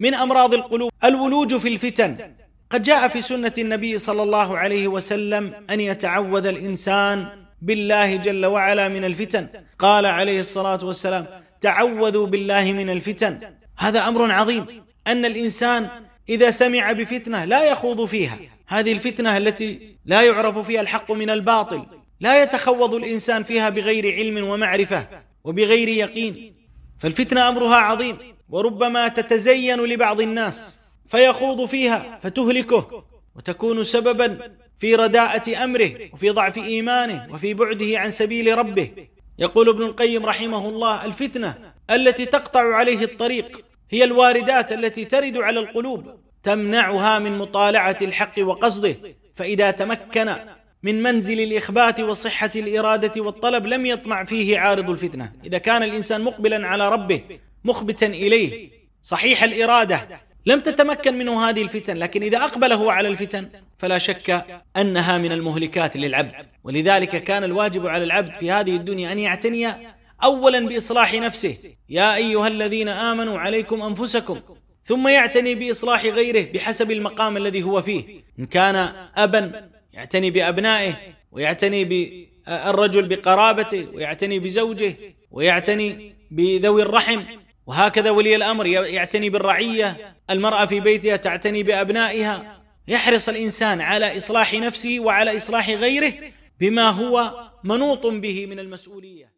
من أمراض القلوب الولوج في الفتن. قد جاء في سنة النبي صلى الله عليه وسلم أن يتعوذ الإنسان بالله جل وعلا من الفتن. قال عليه الصلاة والسلام: تعوذوا بالله من الفتن. هذا أمر عظيم، أن الإنسان إذا سمع بفتنة لا يخوض فيها. هذه الفتنة التي لا يعرف فيها الحق من الباطل، لا يتخوض الإنسان فيها بغير علم ومعرفة وبغير يقين، فالفتنة أمرها عظيم، وربما تتزين لبعض الناس فيخوض فيها فتهلكه وتكون سببا في رداءة أمره وفي ضعف إيمانه وفي بعده عن سبيل ربه. يقول ابن القيم رحمه الله: الفتنة التي تقطع عليه الطريق هي الواردات التي ترد على القلوب تمنعها من مطالعة الحق وقصده، فإذا تمكن من منزل الإخبات وصحة الإرادة والطلب لم يطمع فيه عارض الفتنة. إذا كان الإنسان مقبلا على ربه مخبتا إليه صحيح الإرادة لم تتمكن منه هذه الفتن، لكن إذا أقبل هو على الفتن فلا شك أنها من المهلكات للعبد. ولذلك كان الواجب على العبد في هذه الدنيا أن يعتني أولا بإصلاح نفسه: يا أيها الذين آمنوا عليكم أنفسكم، ثم يعتني بإصلاح غيره بحسب المقام الذي هو فيه. إن كان أبا يعتني بأبنائه، ويعتني بالرجل بقرابته، ويعتني بزوجه، ويعتني بذوي الرحم، وهكذا ولي الأمر يعتني بالرعية، المرأة في بيتها تعتني بأبنائها. يحرص الإنسان على إصلاح نفسه وعلى إصلاح غيره بما هو منوط به من المسؤولية.